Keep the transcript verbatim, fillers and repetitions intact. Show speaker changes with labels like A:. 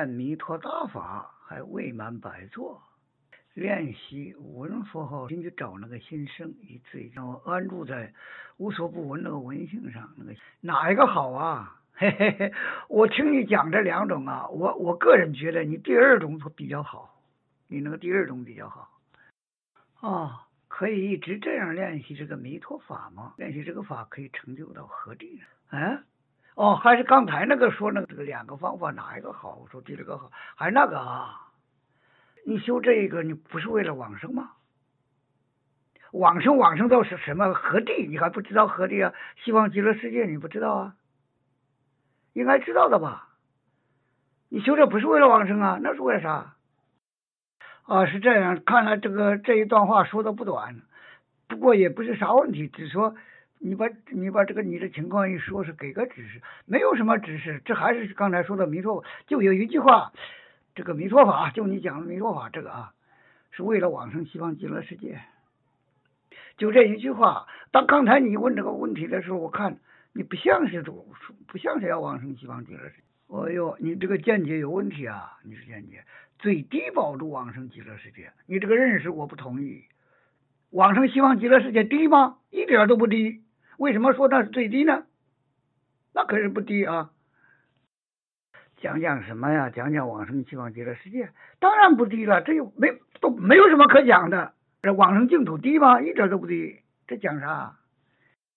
A: 念弥陀大法还未满百座。练习五闻佛号，先去找那个心声，一次一次安住在无所不闻那个闻性上。那个哪一个好啊？嘿嘿嘿，我听你讲这两种啊，我我个人觉得你第二种比较好，你那个第二种比较好。哦，可以一直这样练习这个弥陀法吗？练习这个法可以成就到何地呢？啊？哦，还是刚才那个说那个这个两个方法哪一个好？我说第二个好，还是那个啊？你修这个，你不是为了往生吗？往生往生到是什么何地？你还不知道何地啊？西方极乐世界你不知道啊？应该知道的吧？你修这不是为了往生啊？那是为了啥？啊，是这样。看来这个这一段话说的不短，不过也不是啥问题，只说你把你把这个你的情况一说，是给个指示，没有什么指示，这还是刚才说的弥陀，就有一句话。这个弥陀法，就你讲的弥陀法，这个啊，是为了往生西方极乐世界。就这一句话。当刚才你问这个问题的时候，我看你不像是主，不像是要往生西方极乐世界。哎呦，你这个见解有问题啊！你是见解最低保住往生极乐世界，你这个认识我不同意。往生西方极乐世界低吗？一点都不低。为什么说那是最低呢？那可是不低啊。讲讲什么呀？讲讲往生西方极乐世界，当然不低了，这又没都没有什么可讲的。这往生净土低吗？一点都不低，这讲啥？